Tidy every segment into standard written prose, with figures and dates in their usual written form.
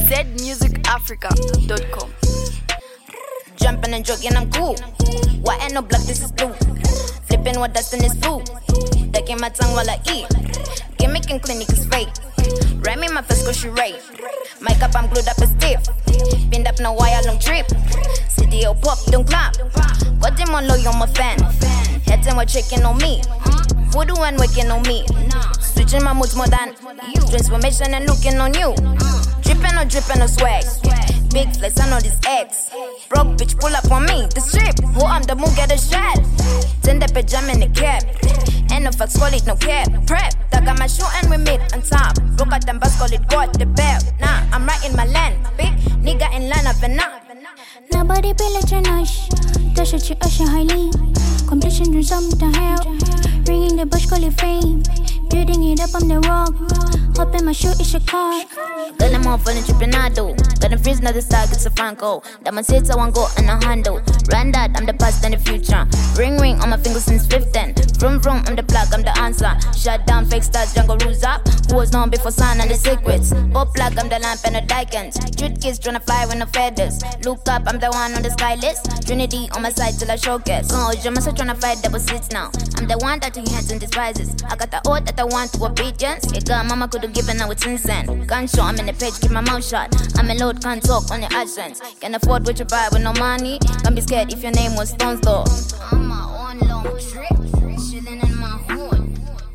zmusicafrica.com. Jumping and joking, I'm cool. Why ain't no black, this is blue. Flipping what dust in this food. Taking my tongue while I eat. Gimmicking clinic is fake. Rhyming my first cause she right. Mic up, I'm glued up and stiff. Pinned up no wire, long trip. CDO pop, don't clap. Got them on low, you're my fan. Heads and what checking on me. Voodoo and waking on me. Switching my moods more than you. Transformation and looking on you. Dripping or dripping or swag. Big flex, I know this X. Broke bitch, pull up on me. The strip, who I'm the moon, get a shot. Send the pajama in the cap. Ain't no fucks, call it no cap. Prep, I got my shoe and we meet on top. Broke out them bus, call it got the bell. Nah, I'm right in my land. Big nigga in line up and up. Nobody be like your nosh. Dash at you, usher highly. Completion to something hell. Ringing the bush, call it fame. Building it up on the rock. Hoping my shoe is your car. Got them all falling tripping, I do. Got them freezing at the start, it's a Franco. That man says I want go and I handle. Run that, I'm the past and the future. Ring ring on my fingers since 15. Vroom vroom, I'm the plug, I'm the answer. Shut down fake stars, jungle rules up. Who was known before sun and the secrets. Pop plug, I'm the lamp and the dikens. Street kids tryna fly with no feathers. Look up, I'm the one on the sky list. Trinity on my side till I showcase. Oh, you're must tryna fight double seats now. I'm the one that he hands and despises. I got the oath that I want to obedience. Yeah, girl, mama could've given, now it's insane. Can't show, I'm in the page, keep my mouth shut. I'm a load, can't talk on your accents. Can afford what you buy with no money. Can't be scared if your name was Stones though. I'm my own long trip, chilling in my hood.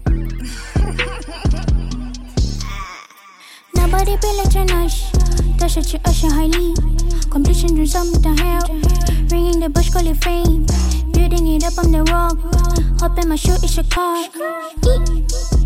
Nobody be like your nosh. Dash at you, usher highly. Completion to something hell. Ringing the bush, call it fame. Building it up on the rock. Hoping my shoe is your car.